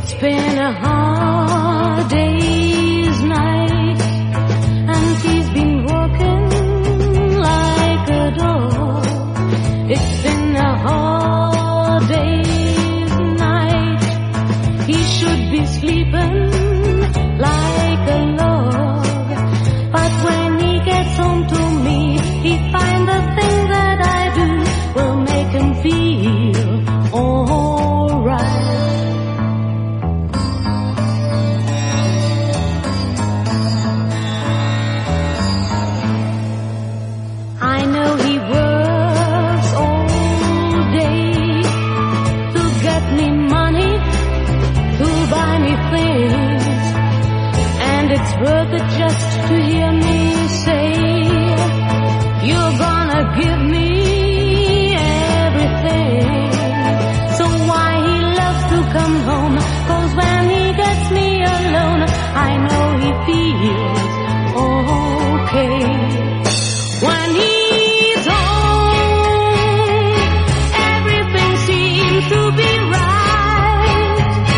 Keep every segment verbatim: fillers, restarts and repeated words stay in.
It's been a hard day's night, and he's been walking like a dog. It's been a hard day's night. He should be sleeping like a log, but when he gets home to me, he finds the thing that I do will make him feel alright. I know he works all day to get me money, to buy me things, and it's worth it just to hear me say, you're gonna give me everything. So why he loves to come home, 'cause when he gets me alone, I know he feels okay. When he's home, everything seems to be right.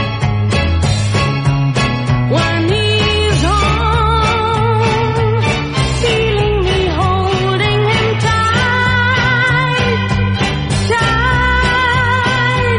When he's home, feeling me holding him tight, tight,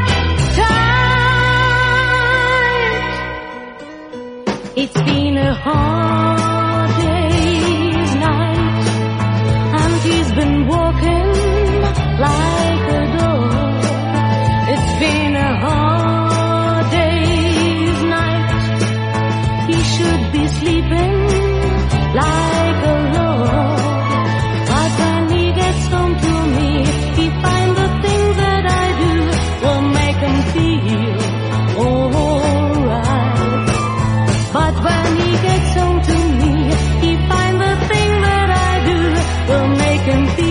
tight. It's been a hard day's night, and he's been walking like a dog. It's been a hard day's night. He should be sleeping like a log, but when he gets home to me, he finds the things that I do will make him feel alright. But when he gets home to me, he finds the thing that I do will make him feel